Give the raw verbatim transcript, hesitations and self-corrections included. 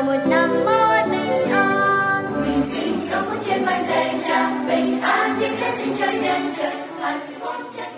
một năm mới bình an. Mình xin sống trên mái che cha bình an những thế xin chơi nhân trời hạnh phúc.